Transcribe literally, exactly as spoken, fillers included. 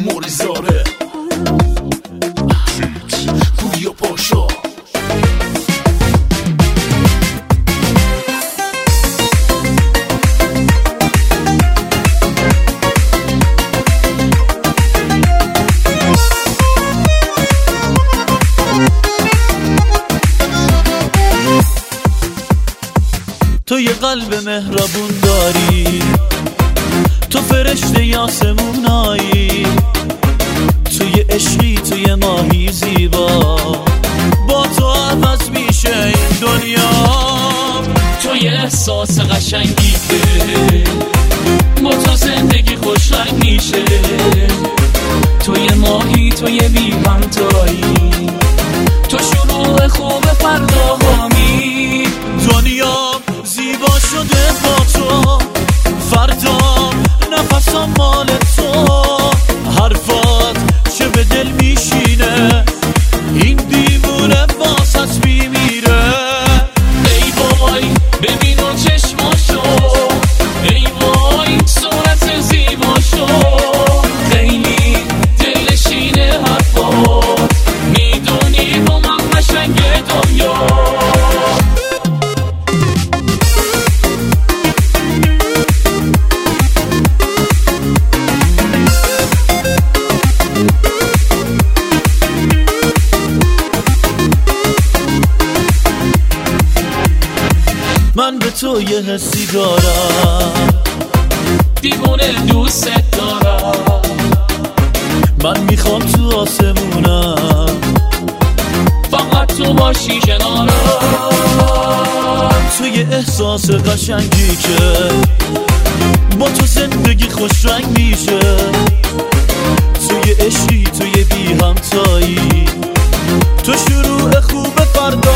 موریزاره پوریا پاشا تو یه قلب مهربون داری، تو فرشته آسمونایی، تو یه عشقی، تو یه ماهی زیبا، با تو عوض میشه این دنیا. تو یه احساس قشنگی که با تو زندگی خوش رنگ میشه، تو یه ماهی، تو یه بی همتایی، تو شروع خوب فرداهامی. دنیا زیبا شده با تو، فردا نفسم مال تو، حرفات چه به دل میشینه، این دیوونه واسط میمیره. ای وای ببین اون چشماشو، ای وای صورت زیباشو، خیلی دلشینه حرفات، میدونی با من قشنگ دنیا. من به تو یه حسی دارم، دیوونه دوست دارم، من میخوام تو آسمونم فقط تو باشی کنارم. تو یه احساس قشنگی که با تو زندگی خوش رنگ میشه، تو یه عشقی، تو یه بی همتایی، تو شروع خوب فردا